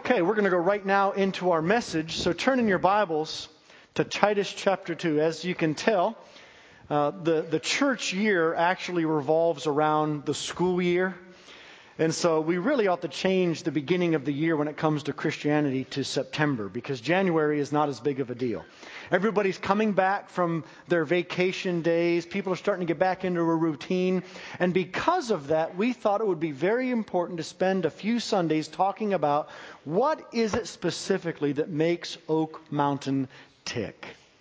Okay, we're going to go right now into our message. So turn in your Bibles to Titus chapter 2. As you can tell, the church year actually revolves around the school year. And so we really ought to change the beginning of the year when it comes to Christianity to September, because January is not as big of a deal. Everybody's coming back from their vacation days. People are starting to get back into a routine. And because of that, we thought it would be very important to spend a few Sundays talking about what is it specifically that makes Oak Mountain tick.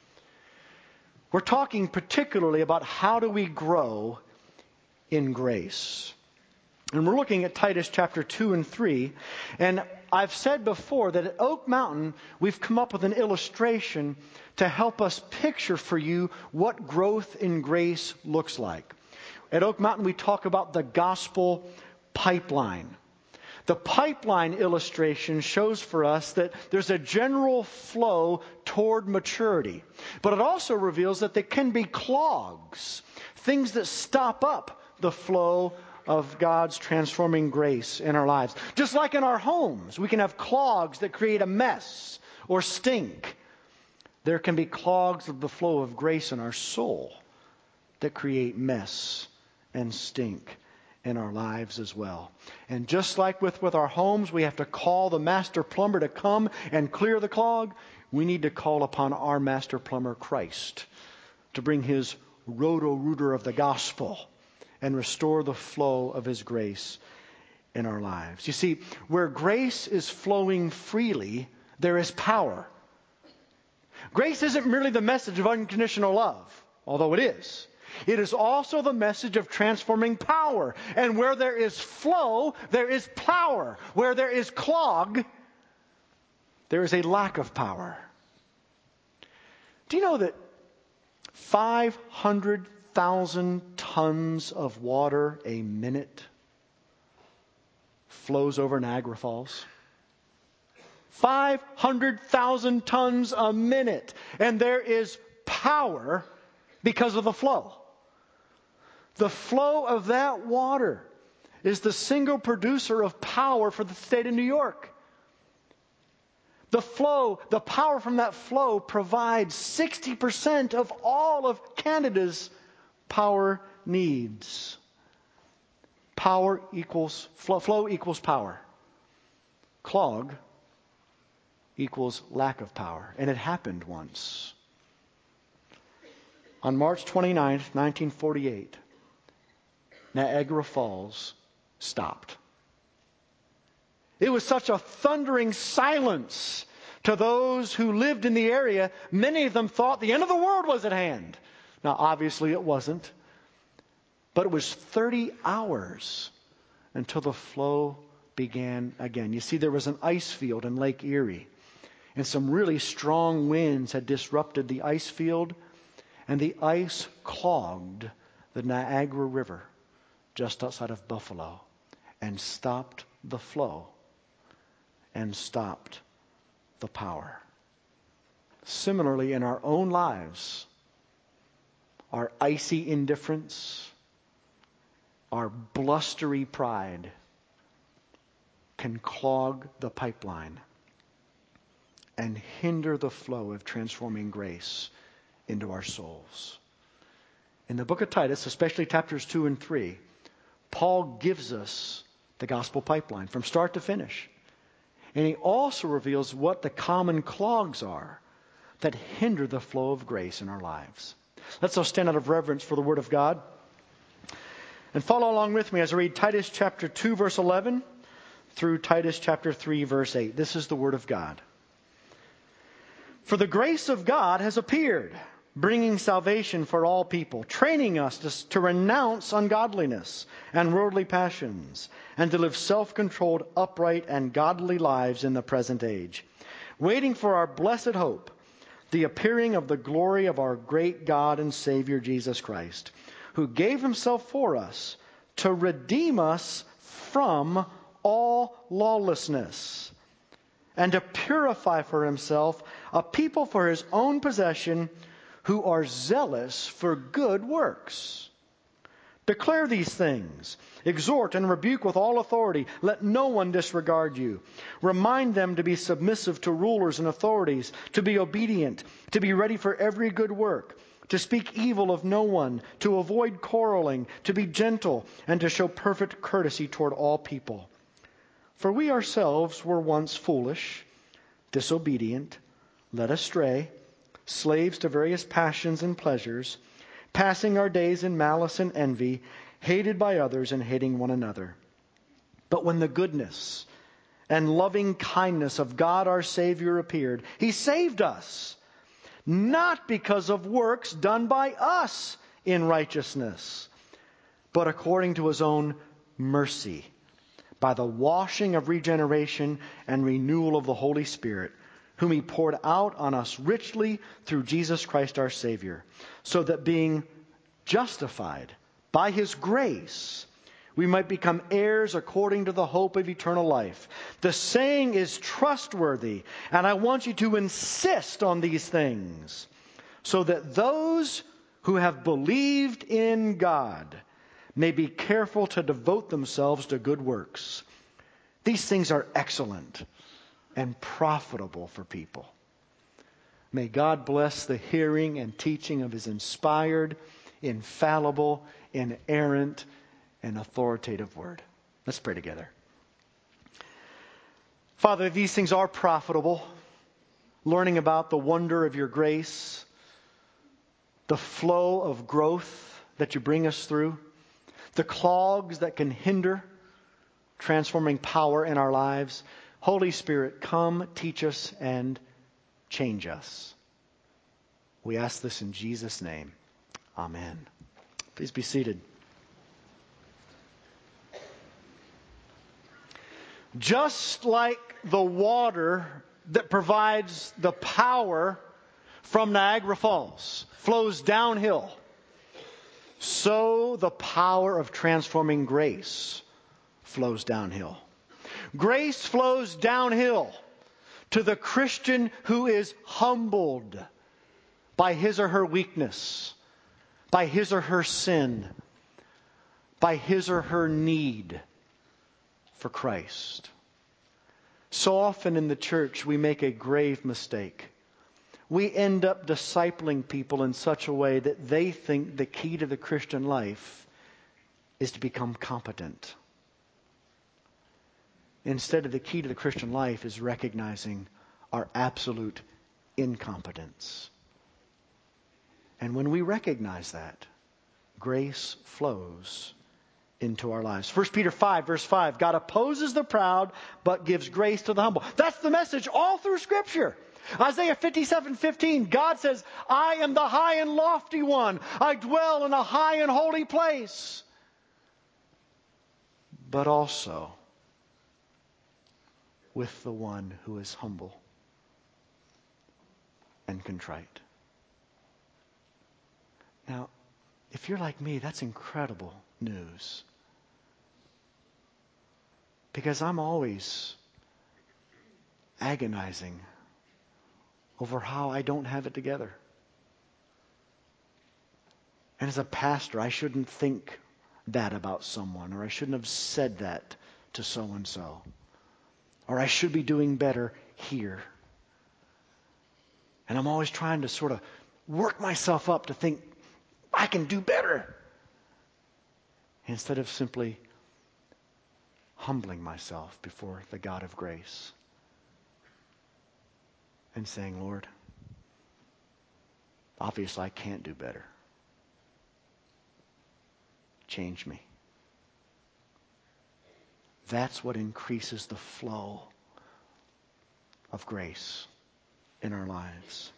We're talking particularly about how do we grow in grace. And we're looking at Titus chapter 2 and 3. And I've said before that at Oak Mountain, we've come up with an illustration to help us picture for you what growth in grace looks like. At Oak Mountain, we talk about the gospel pipeline. The pipeline illustration shows for us that there's a general flow toward maturity. But it also reveals that there can be clogs, things that stop up the flow of God's transforming grace in our lives. Just like in our homes, we can have clogs that create a mess or stink. There can be clogs of the flow of grace in our soul that create mess and stink in our lives as well. And just like with our homes, we have to call the master plumber to come and clear the clog. We need to call upon our master plumber, Christ, to bring his roto-rooter of the gospel and restore the flow of his grace in our lives. You see, where grace is flowing freely, there is power. Grace isn't merely the message of unconditional love, although it is. It is also the message of transforming power. And where there is flow, there is power. Where there is clog, there is a lack of power. Do you know that 500,000 tons of water a minute flows over Niagara Falls? 500,000 tons a minute. And there is power because of the flow. The flow of that water is the single producer of power for the state of New York. The power from that flow provides 60% of all of Canada's power needs. Flow equals power. Clog equals lack of power. And it happened once. On March 29th, 1948, Niagara Falls stopped. It was such a thundering silence to those who lived in the area. Many of them thought the end of the world was at hand. Now, obviously it wasn't. But it was 30 hours until the flow began again. You see, there was an ice field in Lake Erie. And some really strong winds had disrupted the ice field. And the ice clogged the Niagara River just outside of Buffalo and stopped the flow and stopped the power. Similarly, in our own lives, our icy indifference, our blustery pride can clog the pipeline and hinder the flow of transforming grace into our souls. In the book of Titus, especially chapters 2 and 3, Paul gives us the gospel pipeline from start to finish. And he also reveals what the common clogs are that hinder the flow of grace in our lives. Let's all stand out of reverence for the Word of God. And follow along with me as I read Titus chapter 2, verse 11 through Titus chapter 3, verse 8. This is the Word of God. For the grace of God has appeared, bringing salvation for all people, training us to renounce ungodliness and worldly passions, and to live self-controlled, upright, and godly lives in the present age, waiting for our blessed hope, the appearing of the glory of our great God and Savior Jesus Christ, who gave himself for us to redeem us from all lawlessness, and to purify for himself a people for his own possession, who are zealous for good works. Declare these things. Exhort and rebuke with all authority. Let no one disregard you. Remind them to be submissive to rulers and authorities, to be obedient, to be ready for every good work, to speak evil of no one, to avoid quarreling, to be gentle, and to show perfect courtesy toward all people. For we ourselves were once foolish, disobedient, led astray, slaves to various passions and pleasures, passing our days in malice and envy, hated by others and hating one another. But when the goodness and loving kindness of God our Savior appeared, He saved us, not because of works done by us in righteousness, but according to His own mercy, by the washing of regeneration and renewal of the Holy Spirit, whom He poured out on us richly through Jesus Christ our Savior, so that being justified by His grace, we might become heirs according to the hope of eternal life. The saying is trustworthy, and I want you to insist on these things, so that those who have believed in God may be careful to devote themselves to good works. These things are excellent and profitable for people. May God bless the hearing and teaching of His inspired, infallible, inerrant, and authoritative word. Let's pray together. Father, these things are profitable. Learning about the wonder of your grace, the flow of growth that you bring us through, the clogs that can hinder transforming power in our lives. Holy Spirit, come, teach us, and change us. We ask this in Jesus' name. Amen. Please be seated. Just like the water that provides the power from Niagara Falls flows downhill, so the power of transforming grace flows downhill. Grace flows downhill to the Christian who is humbled by his or her weakness, by his or her sin, by his or her need for Christ. So often in the church we make a grave mistake. We end up discipling people in such a way that they think the key to the Christian life is to become competent. Instead of the key to the Christian life is recognizing our absolute incompetence. And when we recognize that, grace flows into our lives. 1 Peter 5, verse 5, God opposes the proud, but gives grace to the humble. That's the message all through Scripture. Isaiah 57:15, God says, I am the high and lofty one. I dwell in a high and holy place. But also with the one who is humble and contrite. Now, if you're like me, that's incredible news. Because I'm always agonizing over how I don't have it together. And as a pastor, I shouldn't think that about someone, or I shouldn't have said that to so-and-so. Or I should be doing better here. And I'm always trying to sort of work myself up to think I can do better. Instead of simply humbling myself before the God of grace and saying, Lord, obviously I can't do better. Change me. That's what increases the flow of grace in our lives.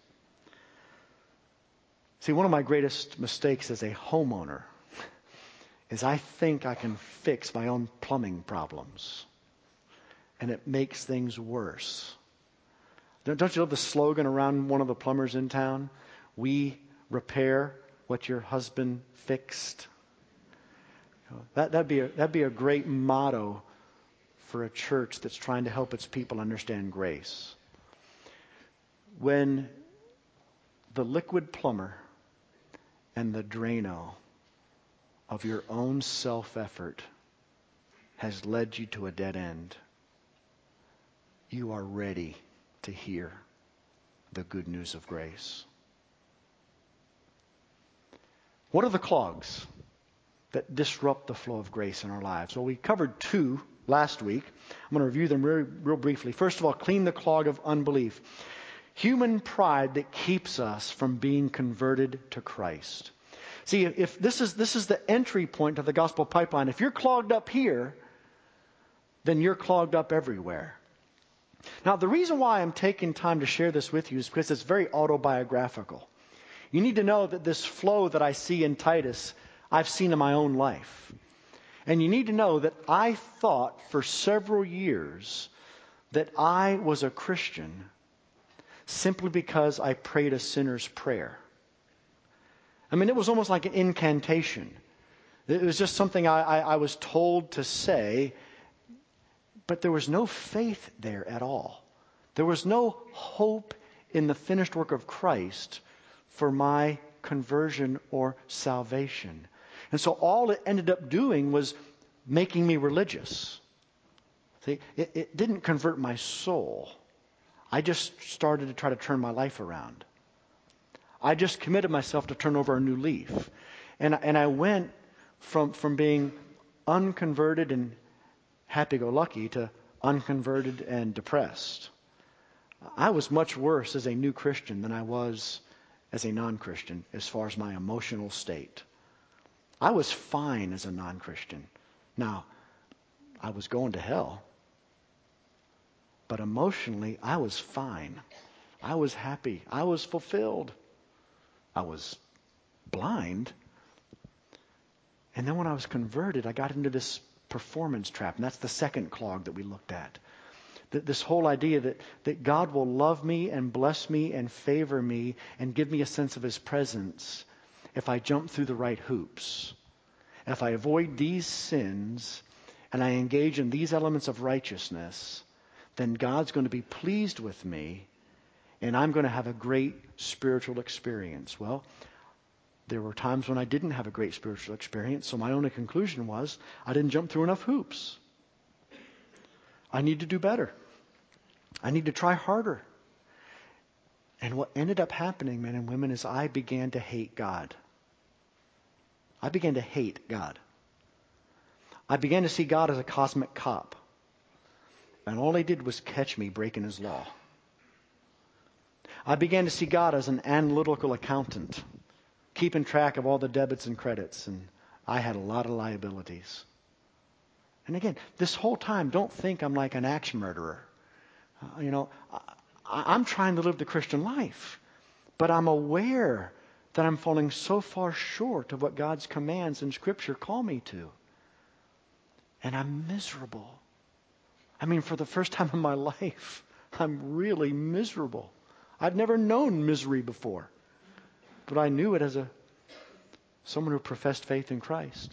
See, one of my greatest mistakes as a homeowner is I think I can fix my own plumbing problems. And it makes things worse. Don't you love the slogan around one of the plumbers in town? We repair what your husband fixed. That'd be a great motto for a church that's trying to help its people understand grace. When the liquid plumber and the Drano of your own self-effort has led you to a dead end, you are ready to hear the good news of grace. What are the clogs that disrupt the flow of grace in our lives? Well, we covered 2 last week. I'm going to review them real briefly. First of all, clean the clog of unbelief. Human pride that keeps us from being converted to Christ. See, if this is the entry point to the gospel pipeline. If you're clogged up here, then you're clogged up everywhere. Now, the reason why I'm taking time to share this with you is because it's very autobiographical. You need to know that this flow that I see in Titus, I've seen in my own life. And you need to know that I thought for several years that I was a Christian simply because I prayed a sinner's prayer. I mean, it was almost like an incantation. It was just something I was told to say, but there was no faith there at all. There was no hope in the finished work of Christ for my conversion or salvation. And so all it ended up doing was making me religious. See, it didn't convert my soul. I just started to try to turn my life around. I just committed myself to turn over a new leaf. And I went from being unconverted and happy-go-lucky to unconverted and depressed. I was much worse as a new Christian than I was as a non-Christian as far as my emotional state. I was fine as a non-Christian. Now, I was going to hell. But emotionally, I was fine. I was happy. I was fulfilled. I was blind. And then when I was converted, I got into this performance trap. And that's the second clog that we looked at. This whole idea that God will love me and bless me and favor me and give me a sense of His presence if I jump through the right hoops. And if I avoid these sins and I engage in these elements of righteousness, then God's going to be pleased with me and I'm going to have a great spiritual experience. Well, there were times when I didn't have a great spiritual experience, so my only conclusion was I didn't jump through enough hoops. I need to do better. I need to try harder. And what ended up happening, men and women, is I began to hate God. I began to hate God. I began to see God as a cosmic cop. And all He did was catch me breaking His law. I began to see God as an analytical accountant, keeping track of all the debits and credits. And I had a lot of liabilities. And again, this whole time, don't think I'm like an axe murderer. I'm trying to live the Christian life. But I'm aware that I'm falling so far short of what God's commands in Scripture call me to. And I'm miserable. I mean, for the first time in my life, I'm really miserable. I've never known misery before. But I knew it as someone who professed faith in Christ.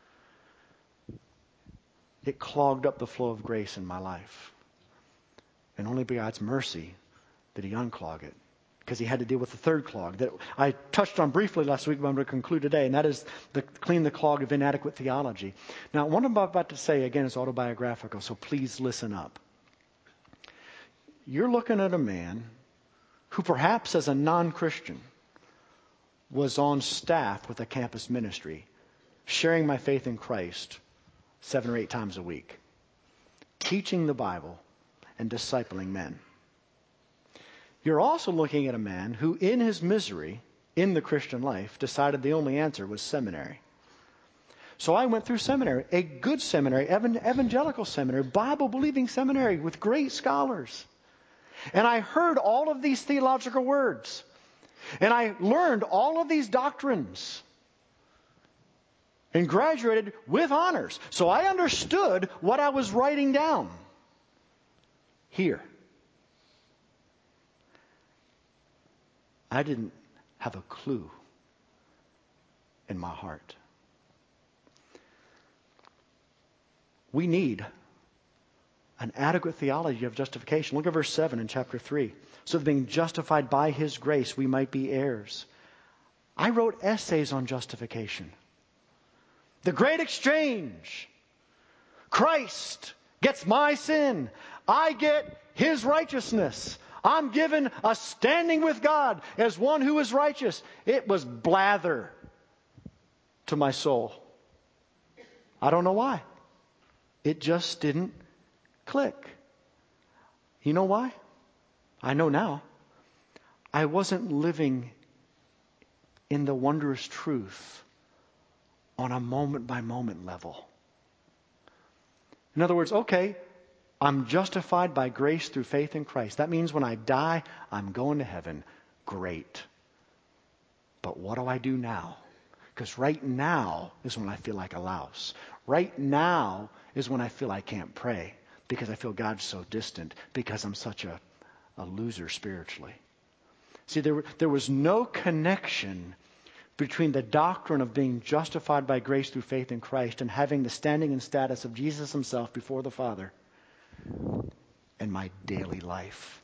It clogged up the flow of grace in my life. And only by God's mercy did He unclog it. Because He had to deal with the third clog that I touched on briefly last week, but I'm going to conclude today. And that is clean the clog of inadequate theology. Now, what I'm about to say, again, is autobiographical, so please listen up. You're looking at a man who perhaps as a non-Christian was on staff with a campus ministry, sharing my faith in Christ 7 or 8 times a week, teaching the Bible and discipling men. You're also looking at a man who, in his misery, in the Christian life, decided the only answer was seminary. So I went through seminary, a good seminary, evangelical seminary, Bible-believing seminary with great scholars. And I heard all of these theological words. And I learned all of these doctrines. And graduated with honors. So I understood what I was writing down here. I didn't have a clue in my heart. We need an adequate theology of justification. Look at verse 7 in chapter 3. So that being justified by His grace, we might be heirs. I wrote essays on justification. The great exchange. Christ gets my sin. I get His righteousness. I'm given a standing with God as one who is righteous. It was blather to my soul. I don't know why. It just didn't click. You know why? I know now. I wasn't living in the wondrous truth on a moment-by-moment level. In other words, okay, I'm justified by grace through faith in Christ. That means when I die, I'm going to heaven. Great. But what do I do now? Because right now is when I feel like a louse. Right now is when I feel I can't pray because I feel God's so distant because I'm such a loser spiritually. See, there was no connection between the doctrine of being justified by grace through faith in Christ and having the standing and status of Jesus Himself before the Father and my daily life.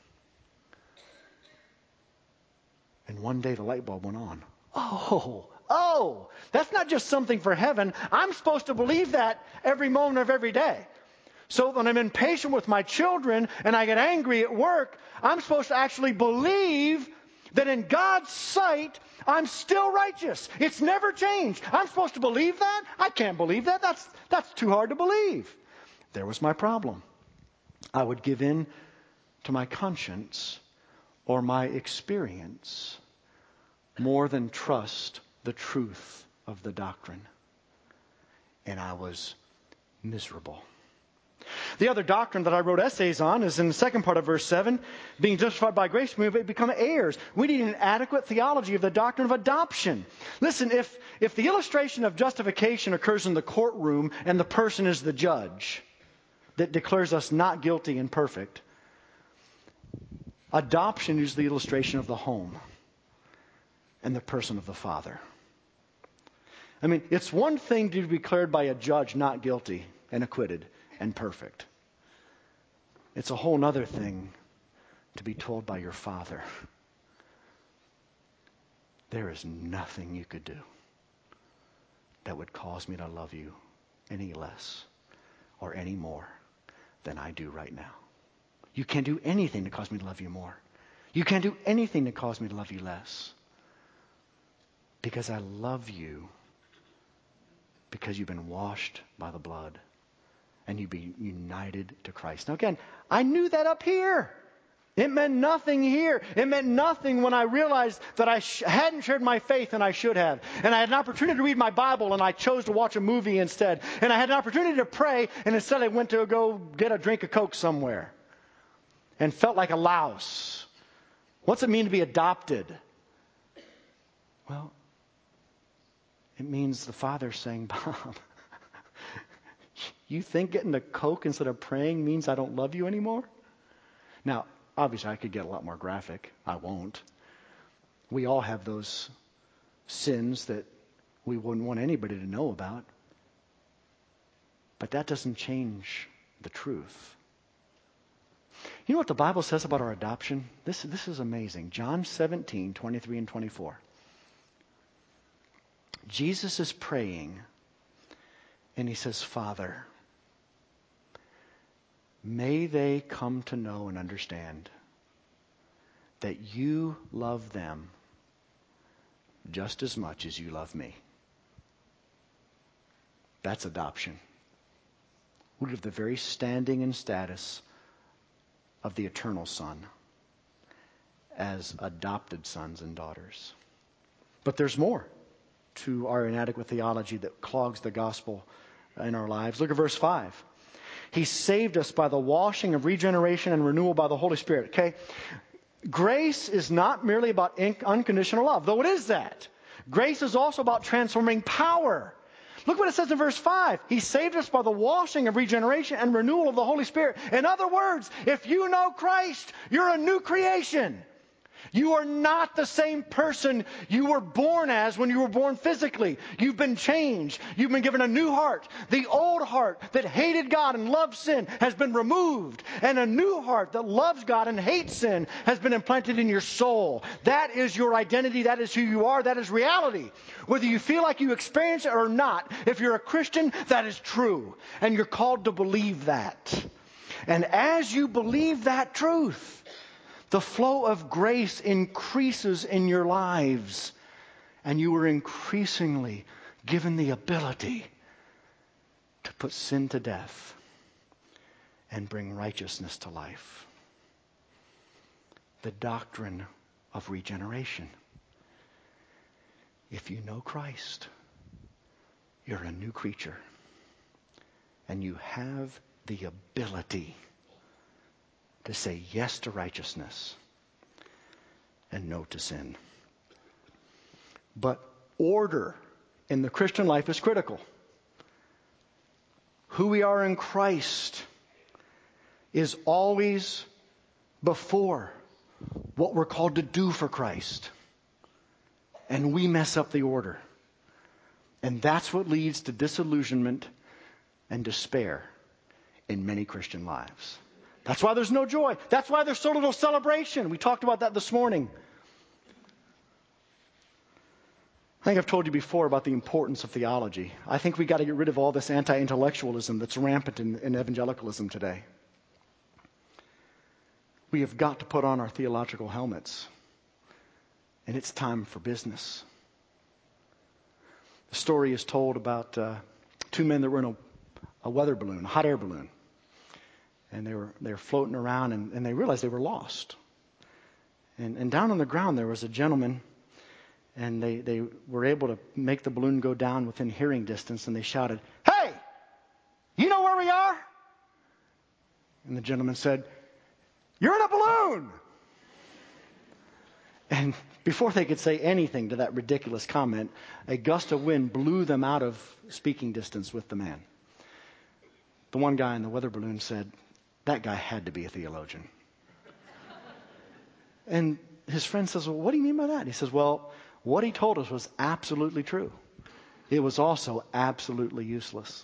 And one day the light bulb went on. Oh, that's not just something for heaven. I'm supposed to believe that every moment of every day. So when I'm impatient with my children and I get angry at work, I'm supposed to actually believe that in God's sight, I'm still righteous. It's never changed. I'm supposed to believe that? I can't believe that. That's too hard to believe. There was my problem. I would give in to my conscience or my experience more than trust the truth of the doctrine. And I was miserable. The other doctrine that I wrote essays on is in the second part of verse 7. Being justified by grace, we become heirs. We need an adequate theology of the doctrine of adoption. Listen, if the illustration of justification occurs in the courtroom and the person is the judge that declares us not guilty and perfect, adoption is the illustration of the home and the person of the Father. I mean, it's one thing to be declared by a judge not guilty and acquitted and perfect. It's a whole other thing to be told by your Father, there is nothing you could do that would cause me to love you any less or any more than I do right now. You can't do anything to cause me to love you more. You can't do anything to cause me to love you less. Because I love you because you've been washed by the blood and you've been united to Christ. Now again, I knew that up here. It meant nothing here. It meant nothing when I realized that I hadn't shared my faith and I should have. And I had an opportunity to read my Bible and I chose to watch a movie instead. And I had an opportunity to pray and instead I went to go get a drink of Coke somewhere. And felt like a louse. What's it mean to be adopted? Well, it means the Father saying, Bob, you think getting a Coke instead of praying means I don't love you anymore? Now, obviously I could get a lot more graphic. I won't. We all have those sins that we wouldn't want anybody to know about. But that doesn't change the truth. You know what the Bible says about our adoption? This is amazing. John 17, 23 and 24. Jesus is praying and He says, Father, may they come to know and understand that you love them just as much as you love me. That's adoption. We have the very standing and status of the eternal Son as adopted sons and daughters. But there's more to our inadequate theology that clogs the gospel in our lives. Look at verse 5. He saved us by the washing of regeneration and renewal by the Holy Spirit. Okay? Grace is not merely about unconditional love, though it is that. Grace is also about transforming power. Look what it says in verse 5. He saved us by the washing of regeneration and renewal of the Holy Spirit. In other words, if you know Christ, you're a new creation. You are not the same person you were born as when you were born physically. You've been changed. You've been given a new heart. The old heart that hated God and loved sin has been removed. And a new heart that loves God and hates sin has been implanted in your soul. That is your identity. That is who you are. That is reality. Whether you feel like you experience it or not, if you're a Christian, that is true. And you're called to believe that. And as you believe that truth, the flow of grace increases in your lives, and you are increasingly given the ability to put sin to death and bring righteousness to life. The doctrine of regeneration. If you know Christ, you're a new creature, and you have the ability to say yes to righteousness and no to sin. But order in the Christian life is critical. Who we are in Christ is always before what we're called to do for Christ. And we mess up the order. And that's what leads to disillusionment and despair in many Christian lives. That's why there's no joy. That's why there's so little celebration. We talked about that this morning. I think I've told you before about the importance of theology. I think we got to get rid of all this anti-intellectualism that's rampant in evangelicalism today. We have got to put on our theological helmets. And it's time for business. The story is told about two men that were in a weather balloon, a hot air balloon. And they were floating around, and they realized they were lost. And down on the ground there was a gentleman, and they were able to make the balloon go down within hearing distance, and they shouted, "Hey, you know where we are?" And the gentleman said, "You're in a balloon!" And before they could say anything to that ridiculous comment, a gust of wind blew them out of speaking distance with the man. The one guy in the weather balloon said, "That guy had to be a theologian." And his friend says, "Well, what do you mean by that?" He says, "Well, what he told us was absolutely true. It was also absolutely useless."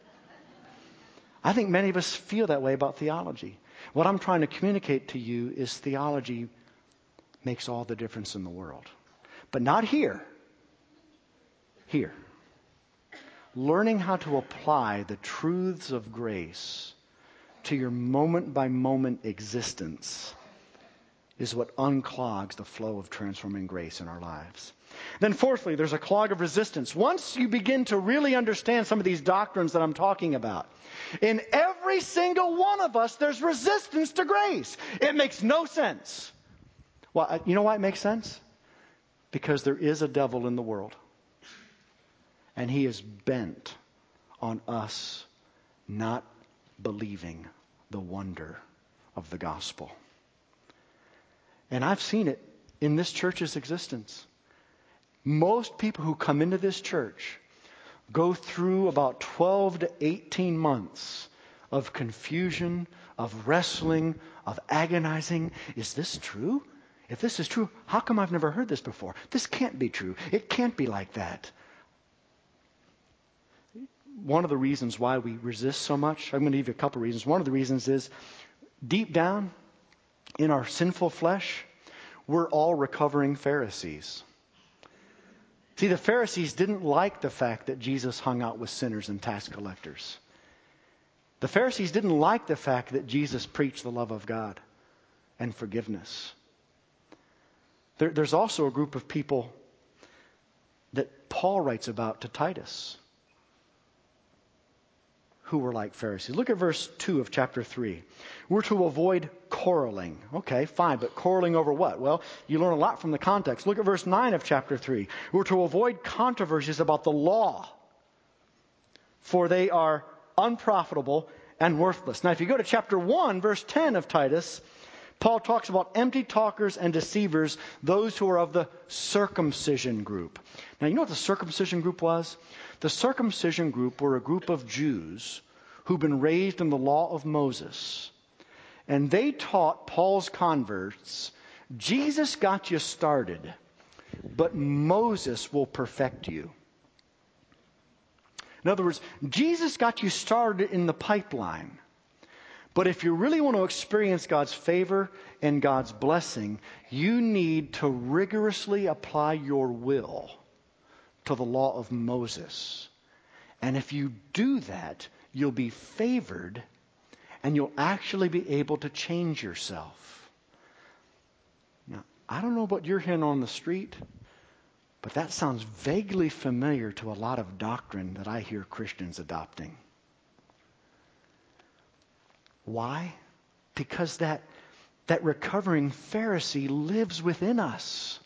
I think many of us feel that way about theology. What I'm trying to communicate to you is theology makes all the difference in the world. But not here. Here. Learning how to apply the truths of grace to your moment-by-moment existence is what unclogs the flow of transforming grace in our lives. Then fourthly, there's a clog of resistance. Once you begin to really understand some of these doctrines that I'm talking about, in every single one of us, there's resistance to grace. It makes no sense. Well, you know why it makes sense? Because there is a devil in the world. And he is bent on us not believing the wonder of the gospel. And I've seen it in this church's existence. Most people who come into this church go through about 12 to 18 months of confusion, of wrestling, of agonizing. Is this true? If this is true, how come I've never heard this before? This can't be true. It can't be like that. One of the reasons why we resist so much, I'm going to give you a couple reasons. One of the reasons is deep down in our sinful flesh, we're all recovering Pharisees. See, the Pharisees didn't like the fact that Jesus hung out with sinners and tax collectors. The Pharisees didn't like the fact that Jesus preached the love of God and forgiveness. There's also a group of people that Paul writes about to Titus who were like Pharisees. Look at verse 2 of chapter 3. We're to avoid quarreling. Okay, fine, but quarreling over what? Well, you learn a lot from the context. Look at verse 9 of chapter 3. We're to avoid controversies about the law, for they are unprofitable and worthless. Now, if you go to chapter 1, verse 10 of Titus, Paul talks about empty talkers and deceivers, those who are of the circumcision group. Now, you know what the circumcision group was? The circumcision group were a group of Jews who'd been raised in the law of Moses. And they taught Paul's converts Jesus got you started, but Moses will perfect you. In other words, Jesus got you started in the pipeline. But if you really want to experience God's favor and God's blessing, you need to rigorously apply your will to the law of Moses. And if you do that, you'll be favored and you'll actually be able to change yourself. Now, I don't know what you're hearing on the street, but that sounds vaguely familiar to a lot of doctrine that I hear Christians adopting. Why? Because that recovering Pharisee lives within us.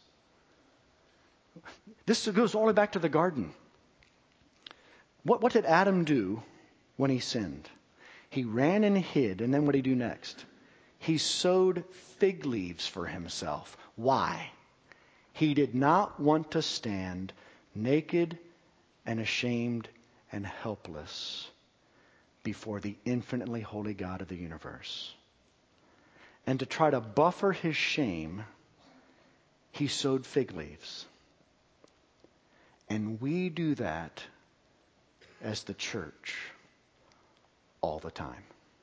This goes all the way back to the garden. What did Adam do when he sinned? He ran and hid, and then what did he do next? He sewed fig leaves for himself. Why? He did not want to stand naked and ashamed and helpless before the infinitely holy God of the universe. And to try to buffer his shame, he sewed fig leaves. And we do that as the church all the time.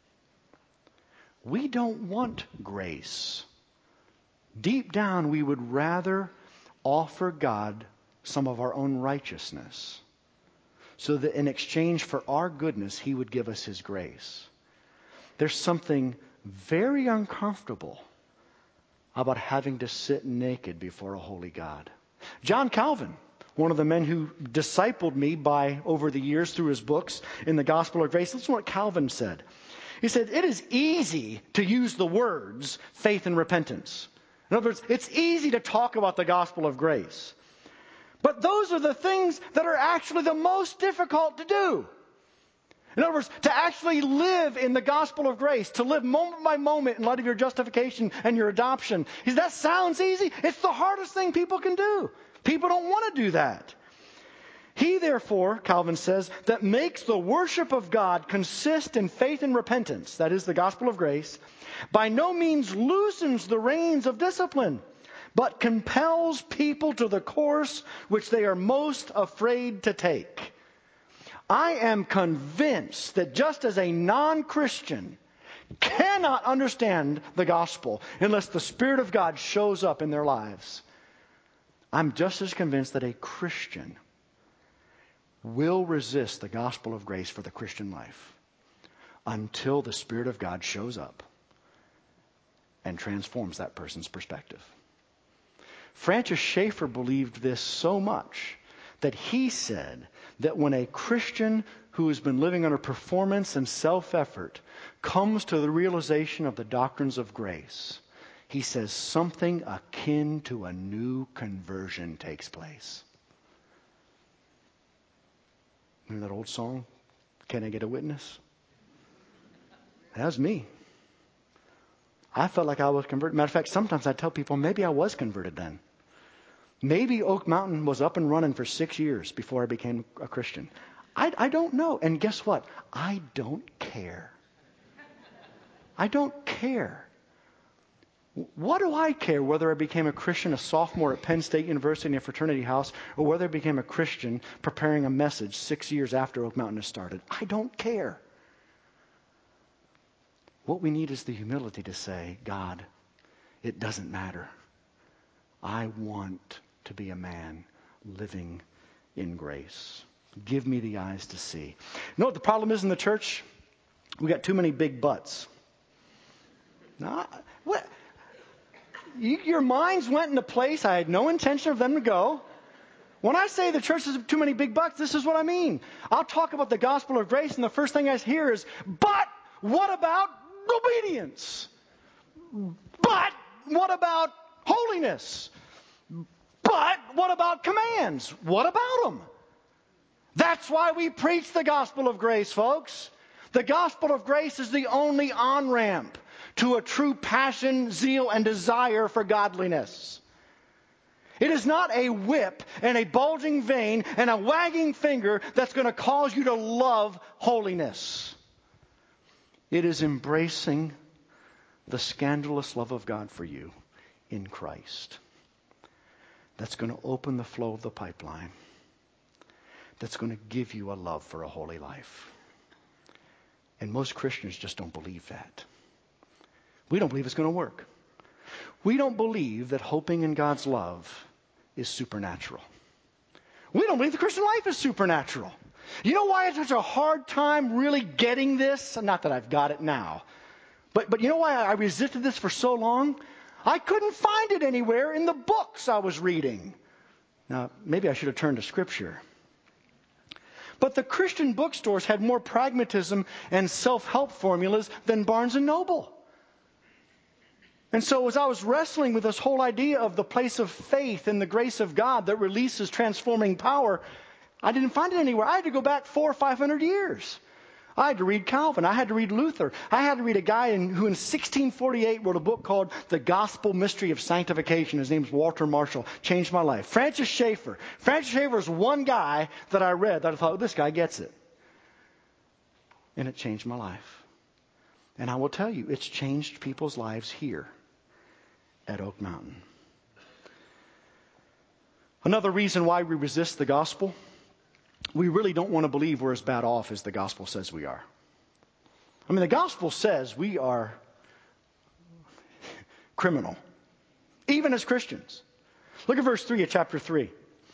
We don't want grace. Deep down, we would rather offer God some of our own righteousness, so that in exchange for our goodness, He would give us His grace. There's something very uncomfortable about having to sit naked before a holy God. John Calvin, one of the men who discipled me over the years through his books in the Gospel of Grace, listen to what Calvin said. He said, it is easy to use the words faith and repentance. In other words, it's easy to talk about the gospel of grace. But those are the things that are actually the most difficult to do. In other words, to actually live in the gospel of grace, to live moment by moment in light of your justification and your adoption. That sounds easy. It's the hardest thing people can do. People don't want to do that. He, therefore, Calvin says, that makes the worship of God consist in faith and repentance, that is the gospel of grace, by no means loosens the reins of discipline, but compels people to the course which they are most afraid to take. I am convinced that just as a non-Christian cannot understand the gospel unless the Spirit of God shows up in their lives, I'm just as convinced that a Christian will resist the gospel of grace for the Christian life until the Spirit of God shows up and transforms that person's perspective. Francis Schaeffer believed this so much that he said that when a Christian who has been living under performance and self-effort comes to the realization of the doctrines of grace, he says something akin to a new conversion takes place. Remember that old song, Can I Get a Witness? That was me. I felt like I was converted. Matter of fact, sometimes I tell people maybe I was converted then. Maybe Oak Mountain was up and running for 6 years before I became a Christian. I don't know. And guess what? I don't care. I don't care. What do I care whether I became a Christian, a sophomore at Penn State University in a fraternity house, or whether I became a Christian preparing a message 6 years after Oak Mountain has started? I don't care. What we need is the humility to say, God, it doesn't matter. I want to be a man living in grace. Give me the eyes to see. You know what the problem is in the church? We got too many big butts. Your minds went in a place I had no intention of them to go. When I say the church has too many big butts, this is what I mean. I'll talk about the gospel of grace, and the first thing I hear is, but what about obedience? But what about holiness? But what about commands? What about them? That's why we preach the gospel of grace, folks. The gospel of grace is the only on-ramp to a true passion, zeal, and desire for godliness. It is not a whip and a bulging vein and a wagging finger that's going to cause you to love holiness. It is embracing the scandalous love of God for you in Christ that's going to open the flow of the pipeline, that's going to give you a love for a holy life. And most Christians just don't believe that. We don't believe it's going to work. We don't believe that hoping in God's love is supernatural. We don't believe the Christian life is supernatural. You know why I had such a hard time really getting this? Not that I've got it now. But you know why I resisted this for so long? I couldn't find it anywhere in the books I was reading. Now, maybe I should have turned to Scripture. But the Christian bookstores had more pragmatism and self-help formulas than Barnes & Noble. And so as I was wrestling with this whole idea of the place of faith and the grace of God that releases transforming power, I didn't find it anywhere. I had to go back 400 or 500 years. I had to read Calvin. I had to read Luther. I had to read a guy who in 1648 wrote a book called The Gospel Mystery of Sanctification. His name's Walter Marshall. Changed my life. Francis Schaeffer. Francis Schaeffer is one guy that I read that I thought, oh, this guy gets it. And it changed my life. And I will tell you, it's changed people's lives here at Oak Mountain. Another reason why we resist the gospel, we really don't want to believe we're as bad off as the gospel says we are. I mean, the gospel says we are criminal, even as Christians. Look at verse 3 of chapter 3.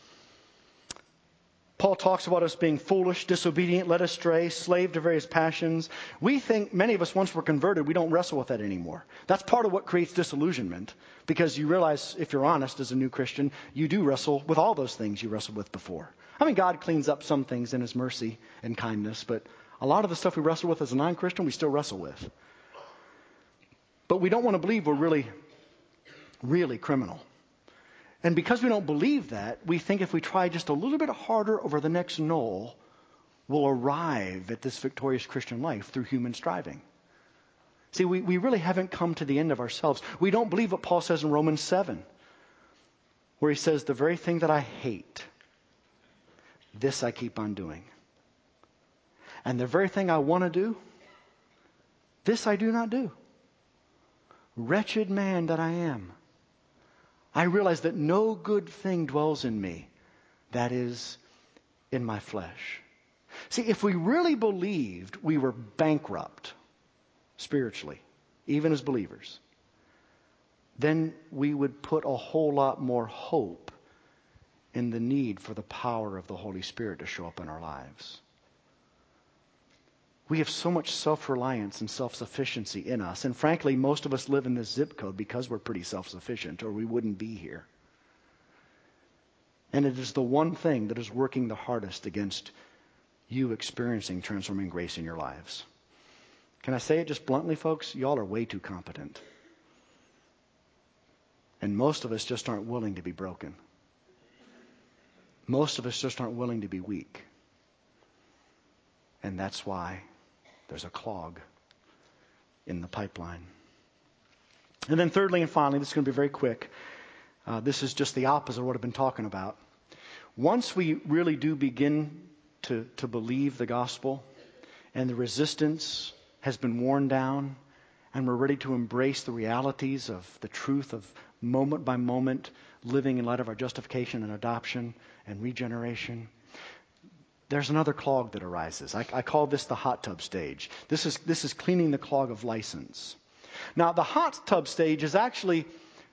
Paul talks about us being foolish, disobedient, led astray, slave to various passions. We think, many of us, once we're converted, we don't wrestle with that anymore. That's part of what creates disillusionment, because you realize, if you're honest as a new Christian, you do wrestle with all those things you wrestled with before. I mean, God cleans up some things in His mercy and kindness, but a lot of the stuff we wrestle with as a non-Christian, we still wrestle with. But we don't want to believe we're really, really criminal. And because we don't believe that, we think if we try just a little bit harder over the next knoll, we'll arrive at this victorious Christian life through human striving. See, we really haven't come to the end of ourselves. We don't believe what Paul says in Romans 7, where he says, the very thing that I hate, this I keep on doing. And the very thing I want to do, this I do not do. Wretched man that I am. I realize that no good thing dwells in me, that is, in my flesh. See, if we really believed we were bankrupt spiritually, even as believers, then we would put a whole lot more hope in the need for the power of the Holy Spirit to show up in our lives. We have so much self-reliance and self-sufficiency in us. And frankly, most of us live in this zip code because we're pretty self-sufficient, or we wouldn't be here. And it is the one thing that is working the hardest against you experiencing transforming grace in your lives. Can I say it just bluntly, folks? Y'all are way too competent. And most of us just aren't willing to be broken. Most of us just aren't willing to be weak. And that's why there's a clog in the pipeline. And then thirdly and finally, this is going to be very quick. This is just the opposite of what I've been talking about. Once we really do begin to believe the gospel and the resistance has been worn down and we're ready to embrace the realities of the truth of moment by moment living in light of our justification and adoption and regeneration, there's another clog that arises. I call this the hot tub stage. This is cleaning the clog of license. Now, the hot tub stage is actually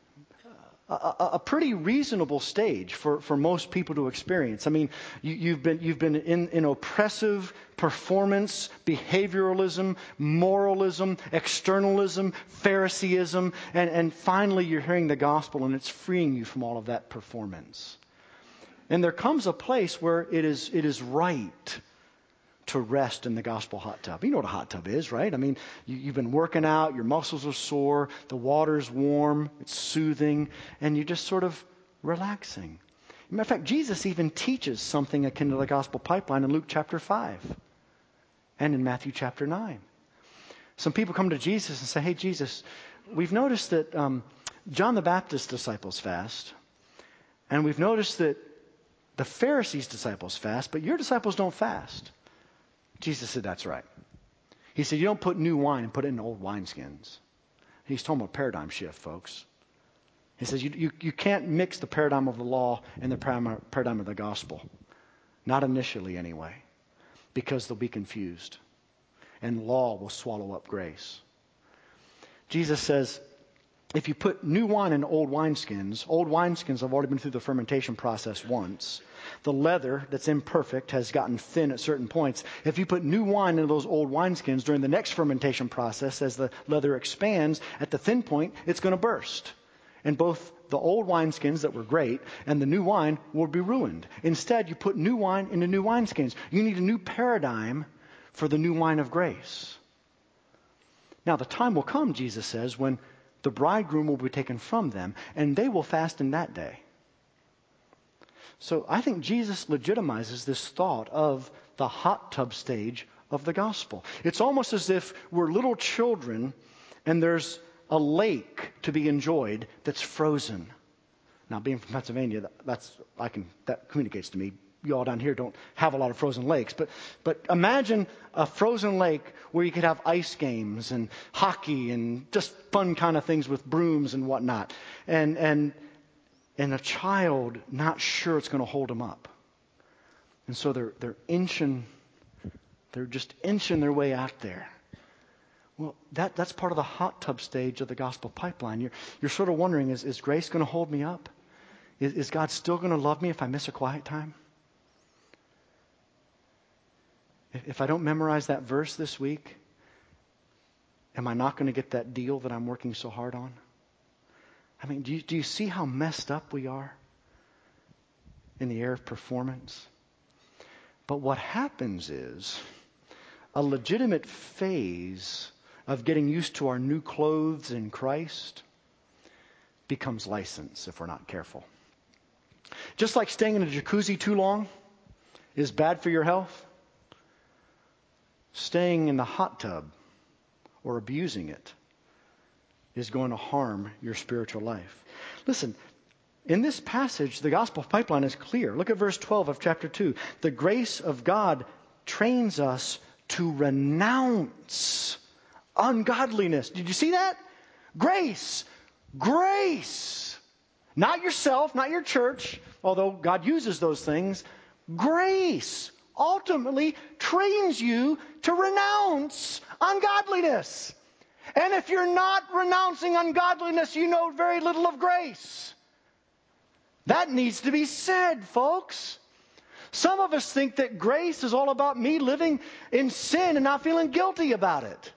a pretty reasonable stage for most people to experience. I mean, you've been in oppressive performance, behavioralism, moralism, externalism, Phariseeism, and finally you're hearing the gospel and it's freeing you from all of that performance. And there comes a place where it is right to rest in the gospel hot tub. You know what a hot tub is, right? I mean, you've been working out, your muscles are sore, the water's warm, it's soothing, and you're just sort of relaxing. As a matter of fact, Jesus even teaches something akin to the gospel pipeline in Luke chapter 5 and in Matthew chapter 9. Some people come to Jesus and say, hey, Jesus, we've noticed that John the Baptist's disciples fast, and we've noticed that the Pharisees' disciples fast, but your disciples don't fast. Jesus said, that's right. He said, you don't put new wine and put it in old wineskins. He's talking about paradigm shift, folks. He says you can't mix the paradigm of the law and the paradigm of the gospel. Not initially anyway, because they'll be confused. And law will swallow up grace. Jesus says, if you put new wine in old wineskins have already been through the fermentation process once. The leather that's imperfect has gotten thin at certain points. If you put new wine into those old wineskins during the next fermentation process, as the leather expands, at the thin point, it's going to burst. And both the old wineskins that were great and the new wine will be ruined. Instead, you put new wine into new wineskins. You need a new paradigm for the new wine of grace. Now, the time will come, Jesus says, when the bridegroom will be taken from them, and they will fast in that day. So I think Jesus legitimizes this thought of the hot tub stage of the gospel. It's almost as if we're little children and there's a lake to be enjoyed that's frozen. Now, being from Pennsylvania, that communicates to me. You all down here don't have a lot of frozen lakes, but imagine a frozen lake where you could have ice games and hockey and just fun kind of things with brooms and whatnot, and a child not sure it's going to hold them up, and so they're just inching their way out there. Well, that's part of the hot tub stage of the gospel pipeline. You're sort of wondering, is grace going to hold me up? Is God still going to love me if I miss a quiet time? If I don't memorize that verse this week, am I not going to get that deal that I'm working so hard on? I mean, do you see how messed up we are in the area of performance? But what happens is a legitimate phase of getting used to our new clothes in Christ becomes license if we're not careful. Just like staying in a jacuzzi too long is bad for your health, staying in the hot tub or abusing it is going to harm your spiritual life. Listen, in this passage, the gospel pipeline is clear. Look at verse 12 of chapter 2. The grace of God trains us to renounce ungodliness. Did you see that? Grace. Grace. Not yourself, not your church, although God uses those things. Grace ultimately trains you to renounce ungodliness. And if you're not renouncing ungodliness, you know very little of grace. That needs to be said, folks. Some of us think that grace is all about me living in sin and not feeling guilty about it.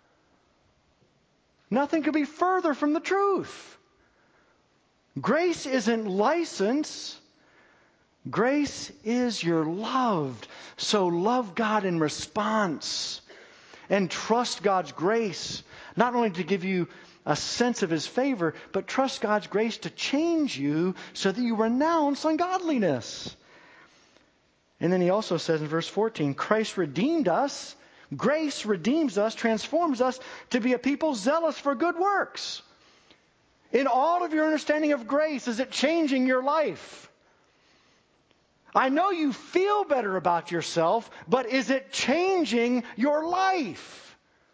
Nothing could be further from the truth. Grace isn't license. Grace is you're loved. So love God in response and trust God's grace, not only to give you a sense of His favor, but trust God's grace to change you so that you renounce ungodliness. And then he also says in verse 14, Christ redeemed us. Grace redeems us, transforms us to be a people zealous for good works. In all of your understanding of grace, is it changing your life? I know you feel better about yourself, but is it changing your life?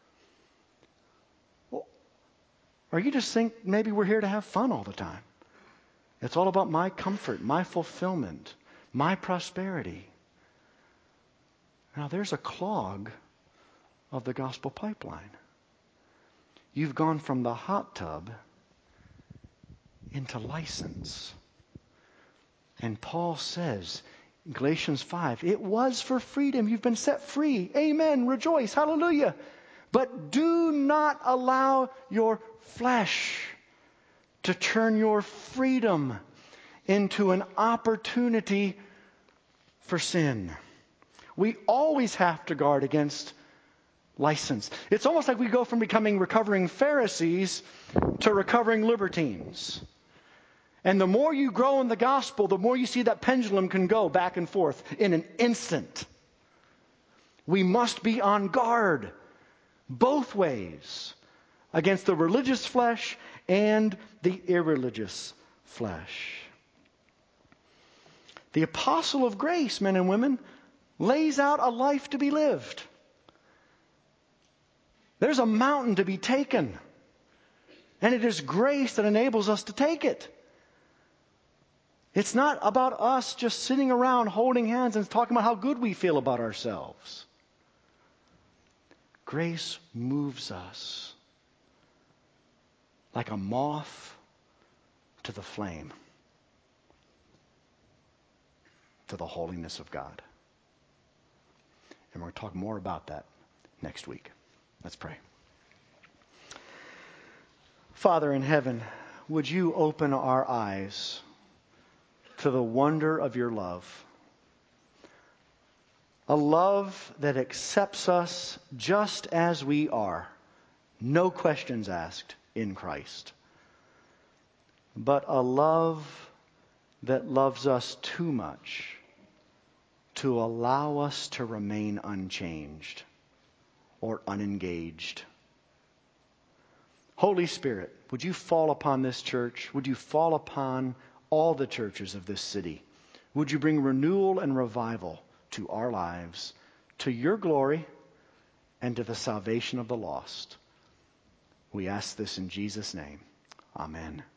Or you just think maybe we're here to have fun all the time. It's all about my comfort, my fulfillment, my prosperity. Now there's a clog of the gospel pipeline. You've gone from the hot tub into license. And Paul says, in Galatians 5, it was for freedom. You've been set free. Amen. Rejoice. Hallelujah. But do not allow your flesh to turn your freedom into an opportunity for sin. We always have to guard against license. It's almost like we go from becoming recovering Pharisees to recovering libertines. And the more you grow in the gospel, the more you see that pendulum can go back and forth in an instant. We must be on guard both ways against the religious flesh and the irreligious flesh. The apostle of grace, men and women, lays out a life to be lived. There's a mountain to be taken. And it is grace that enables us to take it. It's not about us just sitting around holding hands and talking about how good we feel about ourselves. Grace moves us like a moth to the flame, to the holiness of God. And we're going to talk more about that next week. Let's pray. Father in heaven, would you open our eyes to the wonder of your love? A love that accepts us just as we are, no questions asked in Christ. But a love that loves us too much to allow us to remain unchanged or unengaged. Holy Spirit, would you fall upon this church? Would you fall upon all the churches of this city? Would you bring renewal and revival to our lives, to your glory, and to the salvation of the lost? We ask this in Jesus' name. Amen.